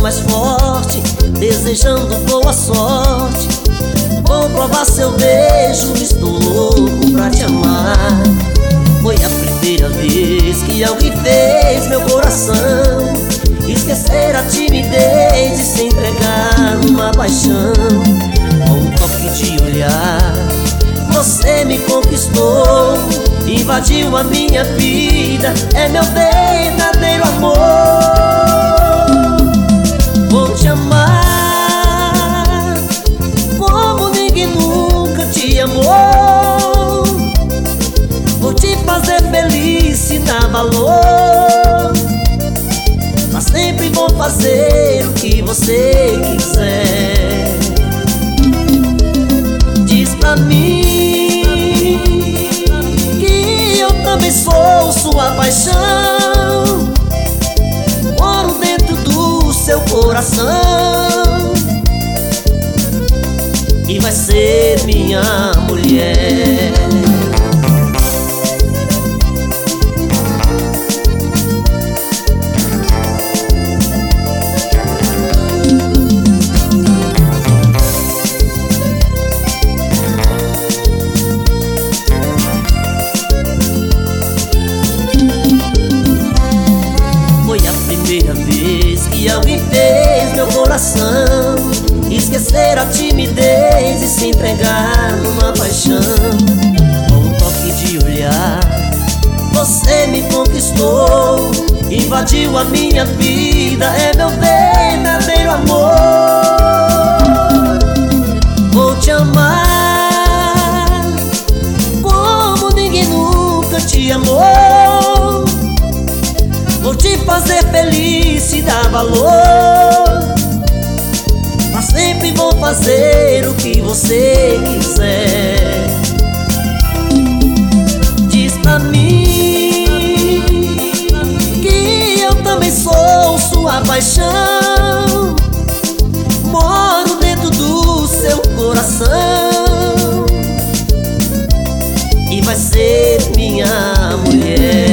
mais forte, desejando boa sorte. Vou provar seu beijo, estou louco pra te amar. Foi a primeira vez que alguém fez meu coração esquecer a timidez e se entregar numa paixão. Com um toque de olhar, você me conquistou, invadiu a minha vida, é meu verdadeiro amor. Vou te amar como ninguém nunca te amou. Vou te fazer feliz se dá valor. Mas sempre vou fazer o que você quiser. Diz pra mim que eu também sou sua paixão. Moro dentro do seu coração e vai ser minha mulher. Primeira vez que alguém fez meu coração esquecer a timidez e se entregar numa paixão. Com um toque de olhar, você me conquistou, invadiu a minha vida, é meu verdadeiro amor. Vou te amar como ninguém nunca te amou. Vou te fazer feliz se dá valor. Mas sempre vou fazer o que você quiser. Diz pra mim que eu também sou sua paixão. Moro dentro do seu coração e vai ser minha mulher.